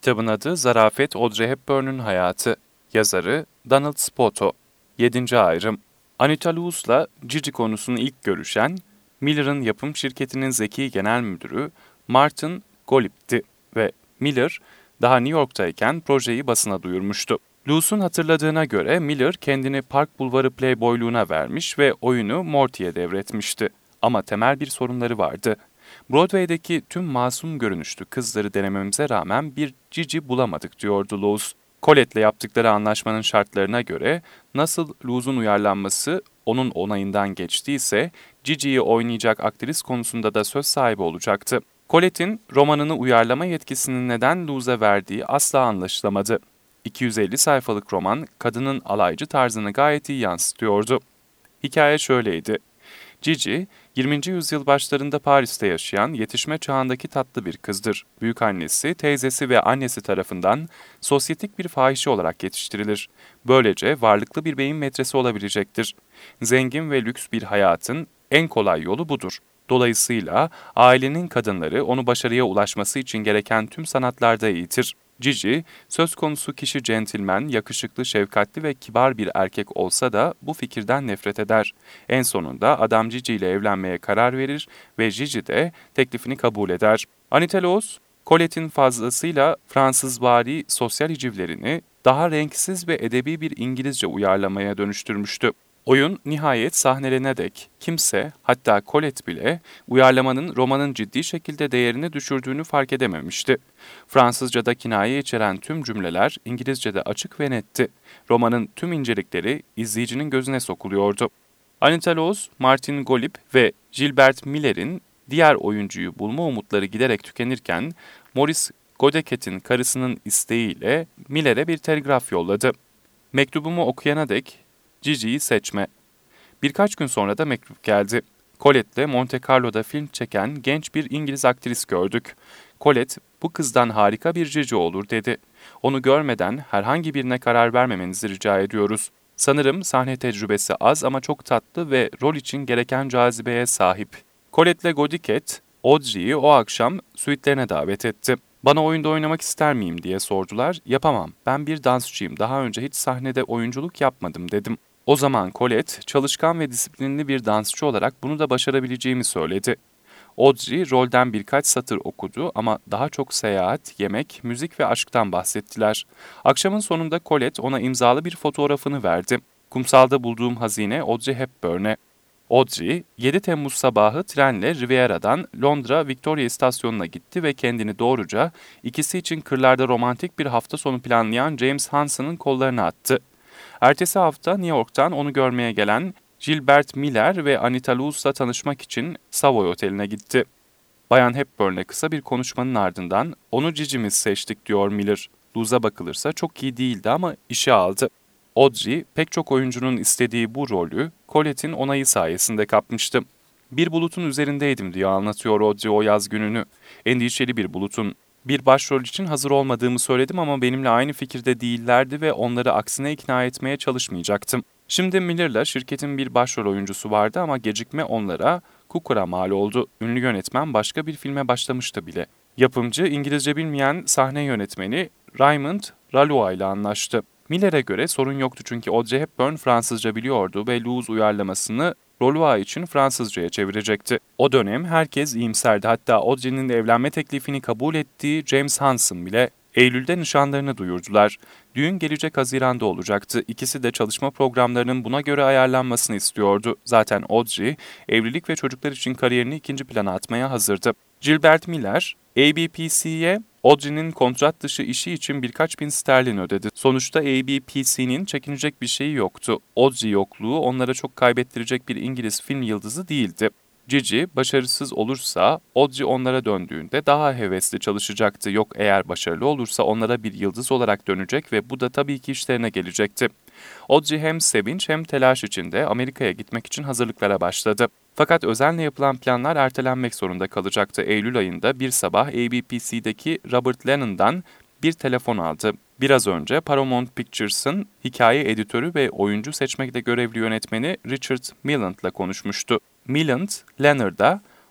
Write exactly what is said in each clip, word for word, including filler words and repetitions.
Kitabın adı Zarafet Audrey Hepburn'un Hayatı. Yazarı Donald Spoto. yedinci ayrım. Anita Loos'la Gigi konusunu ilk görüşen, Miller'ın yapım şirketinin zeki genel müdürü Martin Golip'ti ve Miller daha New York'tayken projeyi basına duyurmuştu. Loos'un hatırladığına göre Miller kendini Park Bulvarı playboyluğuna vermiş ve oyunu Morty'ye devretmişti. Ama temel bir sorunları vardı. Broadway'deki tüm masum görünüşlü kızları denememize rağmen bir Gigi bulamadık diyordu Loos. Colette'le yaptıkları anlaşmanın şartlarına göre nasıl Loos'un uyarlanması onun onayından geçtiyse Gigi'yi oynayacak aktris konusunda da söz sahibi olacaktı. Colette'in romanını uyarlama yetkisini neden Loos'a verdiği asla anlaşılamadı. iki yüz elli sayfalık roman kadının alaycı tarzını gayet iyi yansıtıyordu. Hikaye şöyleydi. Gigi, yirminci yüzyıl başlarında Paris'te yaşayan yetişme çağındaki tatlı bir kızdır. Büyükannesi, teyzesi ve annesi tarafından sosyetik bir fahişe olarak yetiştirilir. Böylece varlıklı bir beyin metresi olabilecektir. Zengin ve lüks bir hayatın en kolay yolu budur. Dolayısıyla ailenin kadınları onu başarıya ulaşması için gereken tüm sanatlarda eğitir. Gigi, söz konusu kişi centilmen, yakışıklı, şefkatli ve kibar bir erkek olsa da bu fikirden nefret eder. En sonunda adam Gigi ile evlenmeye karar verir ve Gigi de teklifini kabul eder. Anita Loos, Colette'in fazlasıyla Fransızvari sosyal hicivlerini daha renksiz ve edebi bir İngilizce uyarlamaya dönüştürmüştü. Oyun nihayet sahnelerine dek kimse, hatta Colette bile uyarlamanın romanın ciddi şekilde değerini düşürdüğünü fark edememişti. Fransızca'da kinaye içeren tüm cümleler İngilizce'de açık ve netti. Romanın tüm incelikleri izleyicinin gözüne sokuluyordu. Anita Loos, Martin Golip ve Gilbert Miller'in diğer oyuncuyu bulma umutları giderek tükenirken, Maurice Godeket'in karısının isteğiyle Miller'e bir telgraf yolladı. Mektubumu okuyana dek Gigi'yi seçme. Birkaç gün sonra da mektup geldi. Colette'le Monte Carlo'da film çeken genç bir İngiliz aktris gördük. Colette, bu kızdan harika bir Gigi olur dedi. Onu görmeden herhangi birine karar vermemenizi rica ediyoruz. Sanırım sahne tecrübesi az ama çok tatlı ve rol için gereken cazibeye sahip. Colette'le Godiket, Audrey'i o akşam suite'lerine davet etti. Bana oyunda oynamak ister miyim diye sordular. Yapamam, ben bir dansçıyım, daha önce hiç sahnede oyunculuk yapmadım dedim. O zaman Colette, çalışkan ve disiplinli bir dansçı olarak bunu da başarabileceğimi söyledi. Audrey rolden birkaç satır okudu ama daha çok seyahat, yemek, müzik ve aşktan bahsettiler. Akşamın sonunda Colette ona imzalı bir fotoğrafını verdi. Kumsalda bulduğum hazine Audrey Hepburn'e. Audrey, yedi Temmuz sabahı trenle Riviera'dan Londra Victoria istasyonuna gitti ve kendini doğruca ikisi için kırlarda romantik bir hafta sonu planlayan James Hanson'ın kollarına attı. Ertesi hafta New York'tan onu görmeye gelen Gilbert Miller ve Anita Loos'la tanışmak için Savoy Oteli'ne gitti. Bayan Hepburn'le kısa bir konuşmanın ardından onu Gigi'miz seçtik diyor Miller. Loos'a bakılırsa çok iyi değildi ama işe aldı. Audrey pek çok oyuncunun istediği bu rolü Colette'in onayı sayesinde kapmıştı. Bir bulutun üzerindeydim diye anlatıyor Audrey o yaz gününü. Endişeli bir bulutun. Bir başrol için hazır olmadığımı söyledim ama benimle aynı fikirde değillerdi ve onları aksine ikna etmeye çalışmayacaktım. Şimdi Miller'la şirketin bir başrol oyuncusu vardı ama gecikme onlara kukura mal oldu. Ünlü yönetmen başka bir filme başlamıştı bile. Yapımcı İngilizce bilmeyen sahne yönetmeni Raymond Ralois ile anlaştı. Miller'e göre sorun yoktu çünkü Audrey Hepburn Fransızca biliyordu ve Loos uyarlamasını Ralois için Fransızcaya çevirecekti. O dönem herkes iyimserdi, hatta Audrey'nin evlenme teklifini kabul ettiği James Hanson bile. Eylül'de nişanlarını duyurdular. Düğün gelecek Haziran'da olacaktı. İkisi de çalışma programlarının buna göre ayarlanmasını istiyordu. Zaten Audrey, evlilik ve çocuklar için kariyerini ikinci plana atmaya hazırdı. Gilbert Miller, A B P C'ye Audrey'nin kontrat dışı işi için birkaç bin sterlin ödedi. Sonuçta A B P C'nin çekinecek bir şeyi yoktu. Audrey yokluğu onlara çok kaybettirecek bir İngiliz film yıldızı değildi. Gigi başarısız olursa Audrey onlara döndüğünde daha hevesli çalışacaktı. Yok eğer başarılı olursa onlara bir yıldız olarak dönecek ve bu da tabii ki işlerine gelecekti. Audrey hem sevinç hem telaş içinde Amerika'ya gitmek için hazırlıklara başladı. Fakat özenle yapılan planlar ertelenmek zorunda kalacaktı. Eylül ayında bir sabah A B P C'deki Robert Lennon'dan bir telefon aldı. Biraz önce Paramount Pictures'ın hikaye editörü ve oyuncu seçmekte görevli yönetmeni Richard Milland'la konuşmuştu. Milland, Leonard'a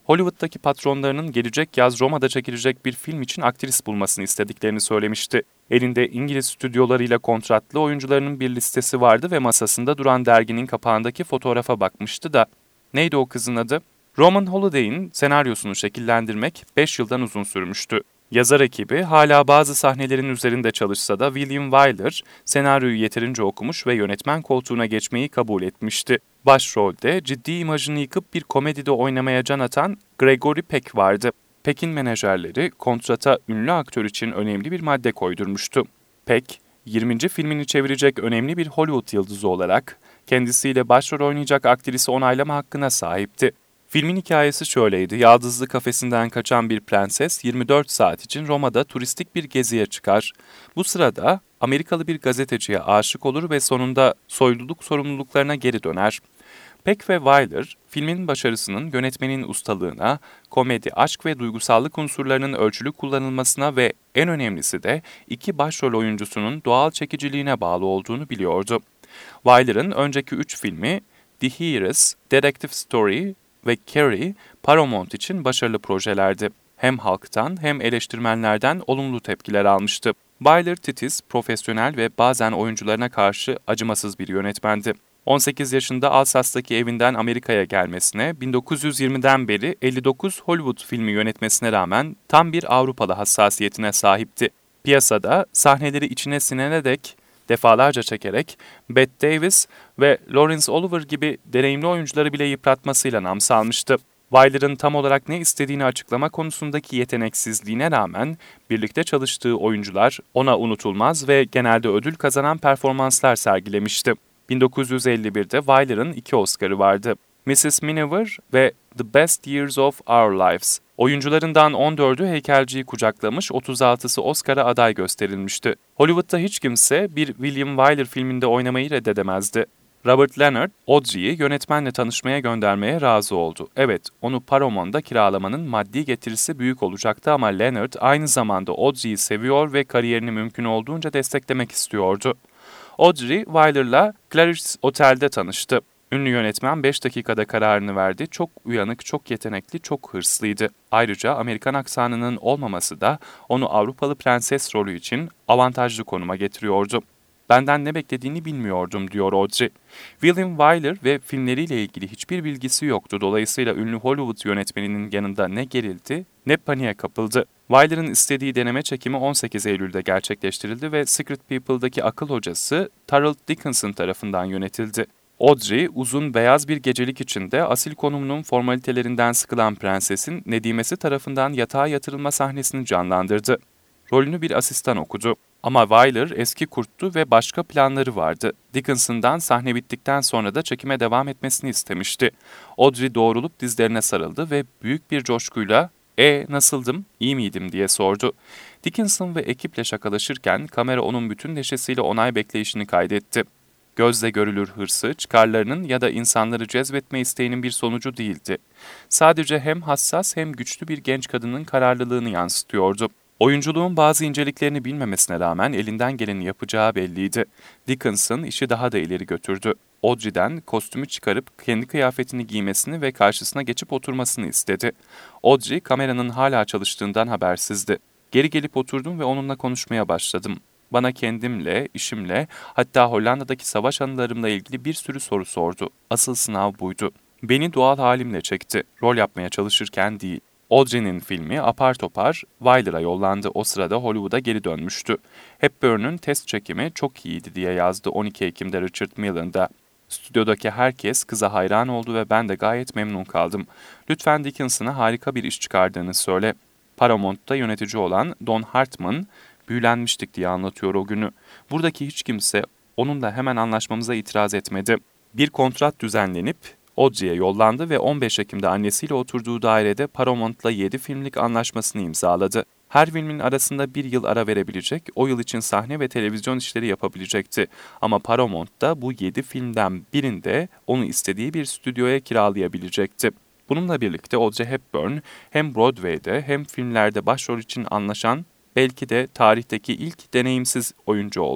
Hollywood'daki patronlarının gelecek yaz Roma'da çekilecek bir film için aktris bulmasını istediklerini söylemişti. Elinde İngiliz stüdyolarıyla kontratlı oyuncularının bir listesi vardı ve masasında duran derginin kapağındaki fotoğrafa bakmıştı da, neydi o kızın adı? Roman Holiday'in senaryosunu şekillendirmek beş yıldan uzun sürmüştü. Yazar ekibi hala bazı sahnelerin üzerinde çalışsa da William Wyler senaryoyu yeterince okumuş ve yönetmen koltuğuna geçmeyi kabul etmişti. Başrolde ciddi imajını yıkıp bir komedide oynamaya can atan Gregory Peck vardı. Peck'in menajerleri kontrata ünlü aktör için önemli bir madde koydurmuştu. Peck, yirminci filmini çevirecek önemli bir Hollywood yıldızı olarak kendisiyle başrol oynayacak aktrisi onaylama hakkına sahipti. Filmin hikayesi şöyleydi: yaldızlı kafesinden kaçan bir prenses yirmi dört saat için Roma'da turistik bir geziye çıkar. Bu sırada Amerikalı bir gazeteciye aşık olur ve sonunda soyluluk sorumluluklarına geri döner. Peck ve Wyler, filmin başarısının yönetmenin ustalığına, komedi, aşk ve duygusallık unsurlarının ölçülü kullanılmasına ve en önemlisi de iki başrol oyuncusunun doğal çekiciliğine bağlı olduğunu biliyordu. Wyler'ın önceki üç filmi The Heiress, Detective Story ve Carrie, Paramount için başarılı projelerdi. Hem halktan hem eleştirmenlerden olumlu tepkiler almıştı. Wyler titiz, profesyonel ve bazen oyuncularına karşı acımasız bir yönetmendi. on sekiz yaşında Alsas'taki evinden Amerika'ya gelmesine, bin dokuz yüz yirmiden beri elli dokuz Hollywood filmi yönetmesine rağmen tam bir Avrupalı hassasiyetine sahipti. Piyasada sahneleri içine sinene dek defalarca çekerek Bette Davis ve Laurence Olivier gibi deneyimli oyuncuları bile yıpratmasıyla nam salmıştı. Wyler'ın tam olarak ne istediğini açıklama konusundaki yeteneksizliğine rağmen birlikte çalıştığı oyuncular ona unutulmaz ve genelde ödül kazanan performanslar sergilemişti. bin dokuz yüz elli birde Wyler'ın iki Oscar'ı vardı: missus Miniver ve The Best Years of Our Lives. Oyuncularından on dördü heykelciyi kucaklamış, otuz altısı Oscar'a aday gösterilmişti. Hollywood'da hiç kimse bir William Wyler filminde oynamayı reddedemezdi. Robert Leonard, Audrey'i yönetmenle tanışmaya göndermeye razı oldu. Evet, onu Paramount'da kiralamanın maddi getirisi büyük olacaktı ama Leonard aynı zamanda Audrey'i seviyor ve kariyerini mümkün olduğunca desteklemek istiyordu. Audrey, Wyler'la Claridge's Otel'de tanıştı. Ünlü yönetmen beş dakikada kararını verdi. Çok uyanık, çok yetenekli, çok hırslıydı. Ayrıca Amerikan aksanının olmaması da onu Avrupalı prenses rolü için avantajlı konuma getiriyordu. "Benden ne beklediğini bilmiyordum," diyor Audrey. William Wyler ve filmleriyle ilgili hiçbir bilgisi yoktu. Dolayısıyla ünlü Hollywood yönetmeninin yanında ne gerildi ne paniğe kapıldı. Wyler'ın istediği deneme çekimi on sekiz Eylül'de gerçekleştirildi ve Secret People'daki akıl hocası Tarold Dickinson tarafından yönetildi. Audrey, uzun beyaz bir gecelik içinde asil konumunun formalitelerinden sıkılan prensesin nedimesi tarafından yatağa yatırılma sahnesini canlandırdı. Rolünü bir asistan okudu. Ama Wyler eski kurttu ve başka planları vardı. Dickinson'dan sahne bittikten sonra da çekime devam etmesini istemişti. Audrey doğrulup dizlerine sarıldı ve büyük bir coşkuyla "E nasıldım, iyi miydim?" diye sordu. Dickinson ve ekiple şakalaşırken kamera onun bütün neşesiyle onay bekleyişini kaydetti. Gözle görülür hırsı, çıkarlarının ya da insanları cezbetme isteğinin bir sonucu değildi. Sadece hem hassas hem güçlü bir genç kadının kararlılığını yansıtıyordu. Oyunculuğun bazı inceliklerini bilmemesine rağmen elinden geleni yapacağı belliydi. Dickinson işi daha da ileri götürdü. Audrey'den kostümü çıkarıp kendi kıyafetini giymesini ve karşısına geçip oturmasını istedi. Audrey kameranın hala çalıştığından habersizdi. Geri gelip oturdum ve onunla konuşmaya başladım. Bana kendimle, işimle, hatta Hollanda'daki savaş anılarımla ilgili bir sürü soru sordu. Asıl sınav buydu. Beni doğal halimle çekti, rol yapmaya çalışırken değil. Audrey'nin filmi apar topar Wyler'a yollandı. O sırada Hollywood'a geri dönmüştü. Hepburn'un test çekimi çok iyiydi diye yazdı on iki Ekim'de Richard Millen'da. Stüdyodaki herkes kıza hayran oldu ve ben de gayet memnun kaldım. Lütfen Dickinson'a harika bir iş çıkardığını söyle. Paramount'ta yönetici olan Don Hartman, büyülenmiştik diye anlatıyor o günü. Buradaki hiç kimse onunla hemen anlaşmamıza itiraz etmedi. Bir kontrat düzenlenip Audrey'e yollandı ve on beş Ekim'de annesiyle oturduğu dairede Paramount'la yedi filmlik anlaşmasını imzaladı. Her filmin arasında bir yıl ara verebilecek, o yıl için sahne ve televizyon işleri yapabilecekti. Ama Paramount da bu yedi filmden birinde onu istediği bir stüdyoya kiralayabilecekti. Bununla birlikte Audrey Hepburn hem Broadway'de hem filmlerde başrol için anlaşan, belki de tarihteki ilk deneyimsiz oyuncu oldu.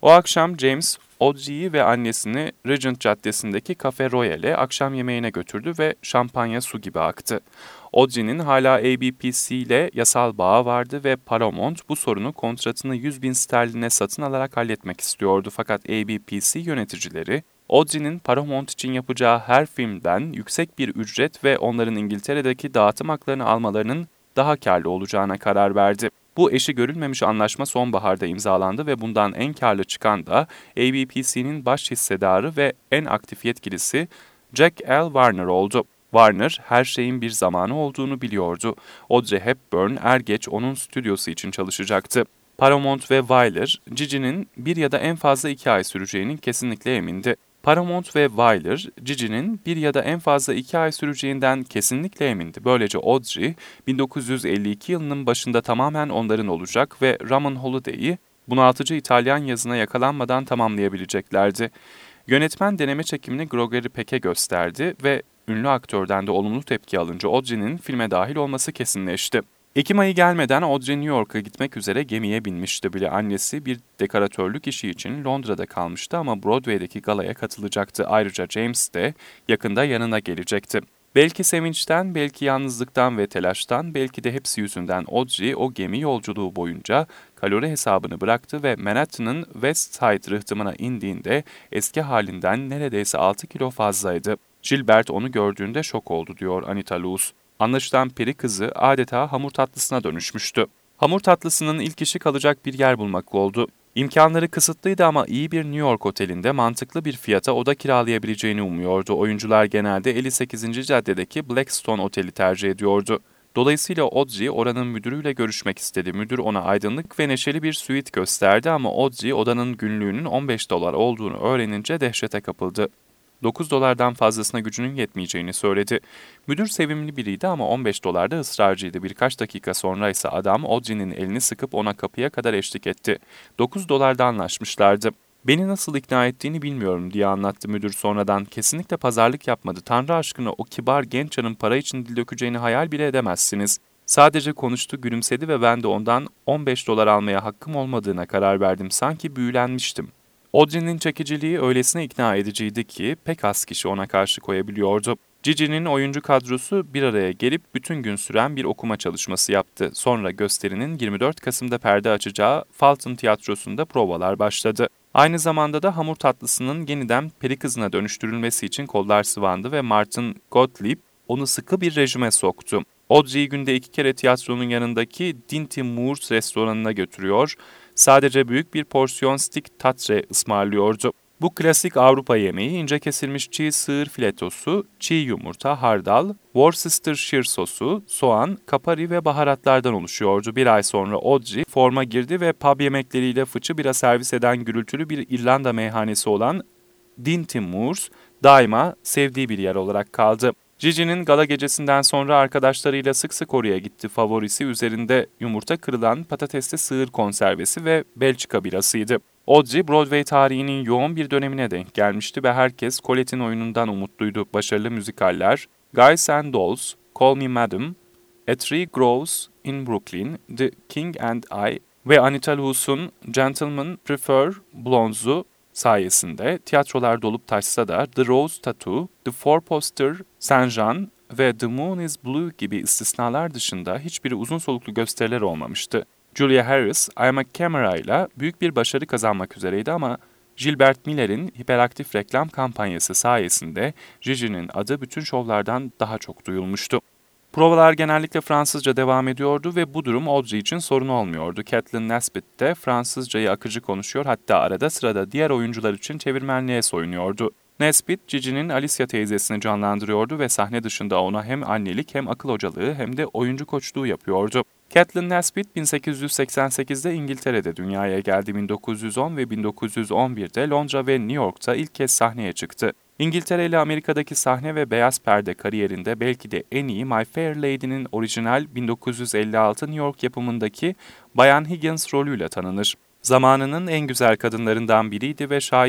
O akşam James, Audrey'i ve annesini Regent Caddesi'ndeki Cafe Royale'e akşam yemeğine götürdü ve şampanya su gibi aktı. Audrey'nin hala A B P C ile yasal bağı vardı ve Paramount bu sorunu kontratını yüz bin sterline satın alarak halletmek istiyordu. Fakat A B P C yöneticileri, Audrey'nin Paramount için yapacağı her filmden yüksek bir ücret ve onların İngiltere'deki dağıtım haklarını almalarının daha karlı olacağına karar verdi. Bu eşi görülmemiş anlaşma sonbaharda imzalandı ve bundan en karlı çıkan da A B P C'nin baş hissedarı ve en aktif yetkilisi Jack L. Warner oldu. Warner her şeyin bir zamanı olduğunu biliyordu. Audrey Hepburn er geç onun stüdyosu için çalışacaktı. Paramount ve Wyler, Gigi'nin bir ya da en fazla iki ay süreceğinin kesinlikle emindi. Paramount ve Wyler, Gigi'nin bir ya da en fazla iki ay süreceğinden kesinlikle emindi. Böylece Audrey, bin dokuz yüz elli iki yılının başında tamamen onların olacak ve Roman Holiday'i bunaltıcı İtalyan yazına yakalanmadan tamamlayabileceklerdi. Yönetmen deneme çekimini Gregory Peck'e gösterdi ve ünlü aktörden de olumlu tepki alınca Audrey'nin filme dahil olması kesinleşti. Ekim ayı gelmeden Audrey New York'a gitmek üzere gemiye binmişti bile. Annesi bir dekoratörlük işi için Londra'da kalmıştı ama Broadway'deki galaya katılacaktı. Ayrıca James de yakında yanına gelecekti. Belki sevinçten, belki yalnızlıktan ve telaştan, belki de hepsi yüzünden Audrey o gemi yolculuğu boyunca kalori hesabını bıraktı ve Manhattan'ın West Side rıhtımına indiğinde eski halinden neredeyse altı kilo fazlaydı. Gilbert onu gördüğünde şok oldu, diyor Anita Loos. Anlaşılan peri kızı adeta hamur tatlısına dönüşmüştü. Hamur tatlısının ilk işi kalacak bir yer bulmak oldu. İmkanları kısıtlıydı ama iyi bir New York otelinde mantıklı bir fiyata oda kiralayabileceğini umuyordu. Oyuncular genelde elli sekizinci caddedeki Blackstone Oteli tercih ediyordu. Dolayısıyla Audrey oranın müdürüyle görüşmek istedi. Müdür ona aydınlık ve neşeli bir suite gösterdi ama Audrey odanın günlüğünün on beş dolar olduğunu öğrenince dehşete kapıldı. dokuz dolardan fazlasına gücünün yetmeyeceğini söyledi. Müdür sevimli biriydi ama on beş dolarda ısrarcıydı. Birkaç dakika sonra ise adam Audrey'nin elini sıkıp ona kapıya kadar eşlik etti. dokuz dolarda anlaşmışlardı. "Beni nasıl ikna ettiğini bilmiyorum," diye anlattı müdür sonradan. "Kesinlikle pazarlık yapmadı. Tanrı aşkına o kibar genç hanım para için dil dökeceğini hayal bile edemezsiniz. Sadece konuştu, gülümsedi ve ben de ondan on beş dolar almaya hakkım olmadığına karar verdim. Sanki büyülenmiştim." Audrey'nin çekiciliği öylesine ikna ediciydi ki pek az kişi ona karşı koyabiliyordu. Gigi'nin oyuncu kadrosu bir araya gelip bütün gün süren bir okuma çalışması yaptı. Sonra gösterinin yirmi dört Kasım'da perde açacağı Fulton Tiyatrosu'nda provalar başladı. Aynı zamanda da hamur tatlısının yeniden peri kızına dönüştürülmesi için kollar sıvandı ve Martin Gottlieb onu sıkı bir rejime soktu. Audrey'i günde iki kere tiyatronun yanındaki Dinty Moores restoranına götürüyor, sadece büyük bir porsiyon stick tatre ısmarlıyordu. Bu klasik Avrupa yemeği ince kesilmiş çiğ sığır filetosu, çiğ yumurta, hardal, Worcestershire sosu, soğan, kapari ve baharatlardan oluşuyordu. Bir ay sonra Audrey forma girdi ve pub yemekleriyle fıçı bira servis eden gürültülü bir İrlanda meyhanesi olan Dinty Moores daima sevdiği bir yer olarak kaldı. Gigi'nin gala gecesinden sonra arkadaşlarıyla sık sık oraya gitti. Favorisi üzerinde yumurta kırılan patatesli sığır konservesi ve Belçika birasıydı. Audrey, Broadway tarihinin yoğun bir dönemine denk gelmişti ve herkes Colette'in oyunundan umutluydu. Başarılı müzikaller, Guys and Dolls, Call Me Madam, A Tree Grows in Brooklyn, The King and I ve Anita Loos'un Gentlemen Prefer Blondes'u sayesinde tiyatrolar dolup taşsa da The Rose Tattoo, The Four Poster, Saint Jean ve The Moon is Blue gibi istisnalar dışında hiçbiri uzun soluklu gösteriler olmamıştı. Julia Harris, I'm a Camera ile büyük bir başarı kazanmak üzereydi ama Gilbert Miller'in hiperaktif reklam kampanyası sayesinde Gigi'nin adı bütün şovlardan daha çok duyulmuştu. Provalar genellikle Fransızca devam ediyordu ve bu durum Audrey için sorun olmuyordu. Kathleen Nesbitt de Fransızcayı akıcı konuşuyor, hatta arada sırada diğer oyuncular için çevirmenliğe soyunuyordu. Nesbitt, Gigi'nin Alicia teyzesini canlandırıyordu ve sahne dışında ona hem annelik hem akıl hocalığı hem de oyuncu koçluğu yapıyordu. Kathleen Nesbitt bin sekiz yüz seksen sekizde İngiltere'de dünyaya geldi. bin dokuz yüz on ve bin dokuz yüz on birde Londra ve New York'ta ilk kez sahneye çıktı. İngiltere ile Amerika'daki sahne ve beyaz perde kariyerinde belki de en iyi My Fair Lady'nin orijinal bin dokuz yüz elli altı New York yapımındaki Bayan Higgins rolüyle tanınır. Zamanının en güzel kadınlarından biriydi ve şair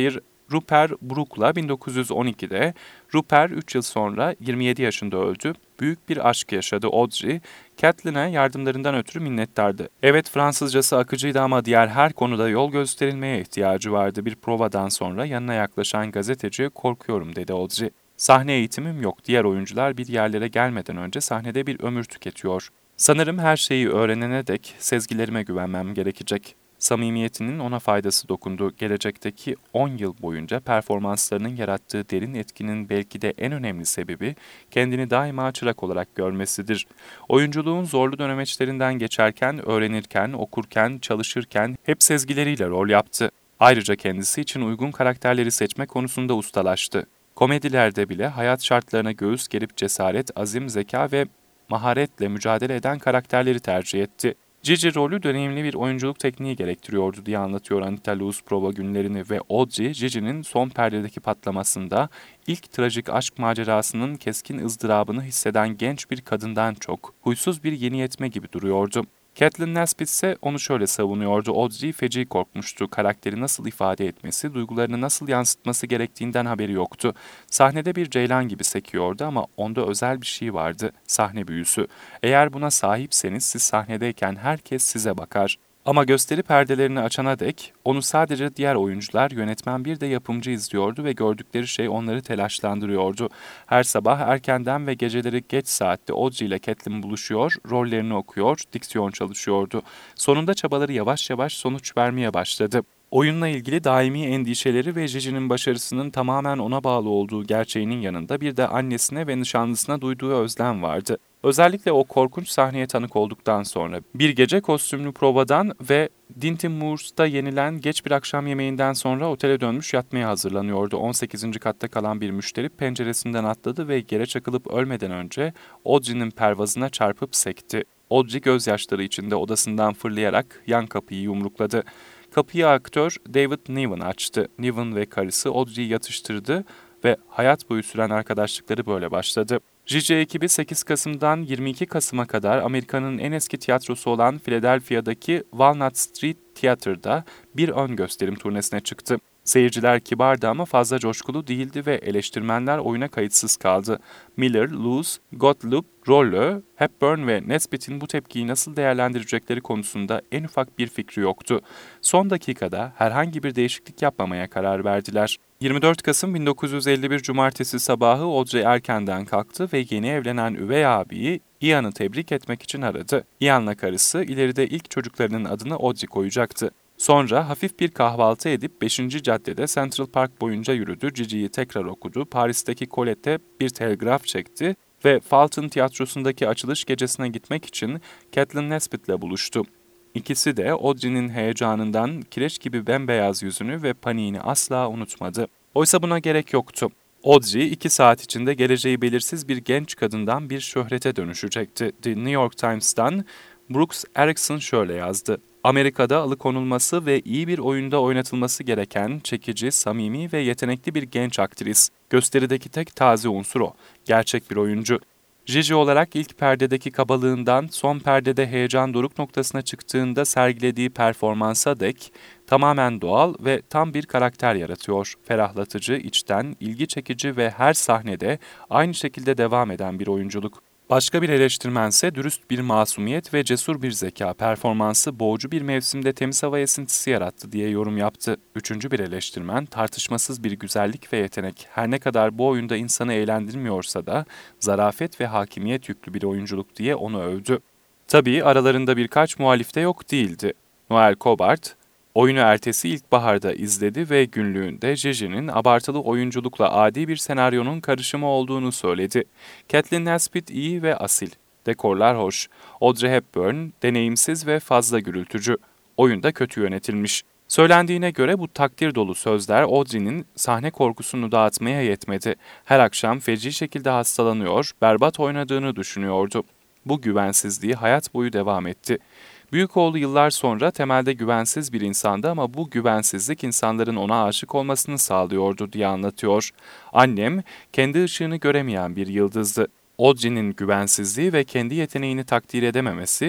Rupert Brooke'la bin dokuz yüz on ikide Rupert üç yıl sonra yirmi yedi yaşında öldü. Büyük bir aşk yaşadı Audrey. Catelyn'e yardımlarından ötürü minnettardı. Evet, Fransızcası akıcıydı ama diğer her konuda yol gösterilmeye ihtiyacı vardı. Bir provadan sonra yanına yaklaşan gazeteci "Korkuyorum," dedi Audrey. "Sahne eğitimim yok. Diğer oyuncular bir yerlere gelmeden önce sahnede bir ömür tüketiyor. Sanırım her şeyi öğrenene dek sezgilerime güvenmem gerekecek." Samimiyetinin ona faydası dokundu. Gelecekteki on yıl boyunca performanslarının yarattığı derin etkinin belki de en önemli sebebi kendini daima çırak olarak görmesidir. Oyunculuğun zorlu dönemeçlerinden geçerken, öğrenirken, okurken, çalışırken hep sezgileriyle rol yaptı. Ayrıca kendisi için uygun karakterleri seçme konusunda ustalaştı. Komedilerde bile hayat şartlarına göğüs gerip cesaret, azim, zeka ve maharetle mücadele eden karakterleri tercih etti. Gigi rolü deneyimli bir oyunculuk tekniği gerektiriyordu diye anlatıyor Anita Loos prova günlerini ve Audrey, Gigi'nin son perdedeki patlamasında ilk trajik aşk macerasının keskin ızdırabını hisseden genç bir kadından çok huysuz bir yeni yetme gibi duruyordu. Catelyn Nesbit ise onu şöyle savunuyordu: Audrey feci korkmuştu. Karakteri nasıl ifade etmesi, duygularını nasıl yansıtması gerektiğinden haberi yoktu. Sahnede bir ceylan gibi sekiyordu ama onda özel bir şey vardı. Sahne büyüsü. Eğer buna sahipseniz siz sahnedeyken herkes size bakar. Ama gösteri perdelerini açana dek onu sadece diğer oyuncular, yönetmen bir de yapımcı izliyordu ve gördükleri şey onları telaşlandırıyordu. Her sabah erkenden ve geceleri geç saatte Audrey ile Catelyn buluşuyor, rollerini okuyor, diksiyon çalışıyordu. Sonunda çabaları yavaş yavaş sonuç vermeye başladı. Oyunla ilgili daimi endişeleri ve Gigi'nin başarısının tamamen ona bağlı olduğu gerçeğinin yanında bir de annesine ve nişanlısına duyduğu özlem vardı. Özellikle o korkunç sahneye tanık olduktan sonra bir gece kostümlü provadan ve Dinty Moore'da yenilen geç bir akşam yemeğinden sonra otele dönmüş yatmaya hazırlanıyordu. on sekizinci katta kalan bir müşteri penceresinden atladı ve yere çakılıp ölmeden önce Audrey'nin pervazına çarpıp sekti. Audrey gözyaşları içinde odasından fırlayarak yan kapıyı yumrukladı. Kapıyı aktör David Niven açtı. Niven ve karısı Audrey'i yatıştırdı ve hayat boyu süren arkadaşlıkları böyle başladı. Gigi ekibi sekiz Kasım'dan yirmi iki Kasım'a kadar Amerika'nın en eski tiyatrosu olan Philadelphia'daki Walnut Street Theater'da bir ön gösterim turnesine çıktı. Seyirciler kibardı ama fazla coşkulu değildi ve eleştirmenler oyuna kayıtsız kaldı. Miller, Loos, Gottlieb, Rolle, Hepburn ve Nesbit'in bu tepkiyi nasıl değerlendirecekleri konusunda en ufak bir fikri yoktu. Son dakikada herhangi bir değişiklik yapmamaya karar verdiler. yirmi dört Kasım bin dokuz yüz elli bir Cumartesi sabahı Audrey erkenden kalktı ve yeni evlenen üvey abiyi Ian'ı tebrik etmek için aradı. Ian'la karısı ileride ilk çocuklarının adını Audrey koyacaktı. Sonra hafif bir kahvaltı edip beşinci caddede Central Park boyunca yürüdü, Gigi'yi tekrar okudu, Paris'teki Colette'e bir telgraf çekti ve Fulton Tiyatrosu'ndaki açılış gecesine gitmek için Catelyn Nesbit'le buluştu. İkisi de Audrey'nin heyecanından kireç gibi bembeyaz yüzünü ve paniğini asla unutmadı. Oysa buna gerek yoktu. Audrey iki saat içinde geleceği belirsiz bir genç kadından bir şöhrete dönüşecekti. The New York Times'tan Brooks Ericson şöyle yazdı: Amerika'da alıkonulması ve iyi bir oyunda oynatılması gereken çekici, samimi ve yetenekli bir genç aktris. Gösterideki tek taze unsur o. Gerçek bir oyuncu. Gigi olarak ilk perdedeki kabalığından son perdede heyecan doruk noktasına çıktığında sergilediği performansa dek tamamen doğal ve tam bir karakter yaratıyor. Ferahlatıcı, içten, ilgi çekici ve her sahnede aynı şekilde devam eden bir oyunculuk. Başka bir eleştirmense dürüst bir masumiyet ve cesur bir zeka performansı boğucu bir mevsimde temiz hava esintisi yarattı diye yorum yaptı. Üçüncü bir eleştirmen tartışmasız bir güzellik ve yetenek, her ne kadar bu oyunda insanı eğlendirmiyorsa da zarafet ve hakimiyet yüklü bir oyunculuk diye onu övdü. Tabii aralarında birkaç muhalif de yok değildi. Noel Coward oyunu ertesi ilkbaharda izledi ve günlüğünde Gigi'nin abartılı oyunculukla adi bir senaryonun karışımı olduğunu söyledi. Catelyn Nesbit iyi ve asil. Dekorlar hoş. Audrey Hepburn deneyimsiz ve fazla gürültücü. Oyunda kötü yönetilmiş. Söylendiğine göre bu takdir dolu sözler Audrey'nin sahne korkusunu dağıtmaya yetmedi. Her akşam feci şekilde hastalanıyor, berbat oynadığını düşünüyordu. Bu güvensizliği hayat boyu devam etti. Büyük oğlu yıllar sonra temelde güvensiz bir insandı ama bu güvensizlik insanların ona aşık olmasını sağlıyordu diye anlatıyor. Annem kendi ışığını göremeyen bir yıldızdı. Audrey'nin güvensizliği ve kendi yeteneğini takdir edememesi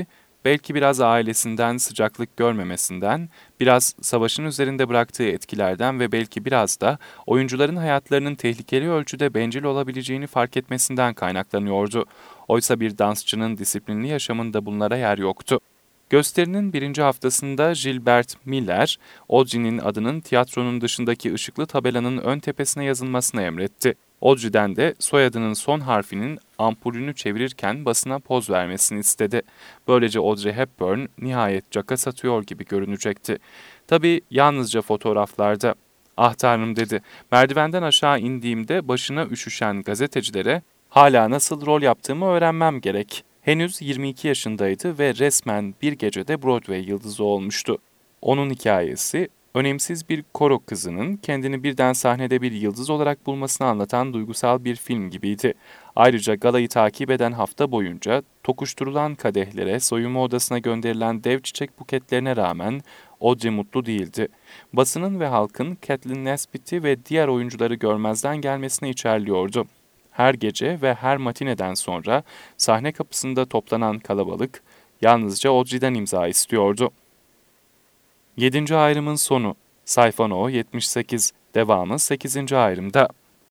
belki biraz ailesinden sıcaklık görmemesinden, biraz savaşın üzerinde bıraktığı etkilerden ve belki biraz da oyuncuların hayatlarının tehlikeli ölçüde bencil olabileceğini fark etmesinden kaynaklanıyordu. Oysa bir dansçının disiplinli yaşamında bunlara yer yoktu. Gösterinin birinci haftasında Gilbert Miller, Audrey'nin adının tiyatronun dışındaki ışıklı tabelanın ön tepesine yazılmasını emretti. Audrey'den de soyadının son harfinin ampulünü çevirirken basına poz vermesini istedi. Böylece Audrey Hepburn nihayet caka satıyor gibi görünecekti. Tabii yalnızca fotoğraflarda. "Ah tanrım," dedi. "Merdivenden aşağı indiğimde başına üşüşen gazetecilere hala nasıl rol yaptığımı öğrenmem gerek." Henüz yirmi iki yaşındaydı ve resmen bir gecede Broadway yıldızı olmuştu. Onun hikayesi, önemsiz bir koro kızının kendini birden sahnede bir yıldız olarak bulmasını anlatan duygusal bir film gibiydi. Ayrıca galayı takip eden hafta boyunca tokuşturulan kadehlere, soyunma odasına gönderilen dev çiçek buketlerine rağmen Audrey mutlu değildi. Basının ve halkın Kathleen Nesbitt'i ve diğer oyuncuları görmezden gelmesine içerliyordu. Her gece ve her matineden sonra sahne kapısında toplanan kalabalık yalnızca Audrey'den imza istiyordu. Yedinci ayrımın sonu. Sayfa no yetmiş sekiz. Devamı sekizinci ayrımda.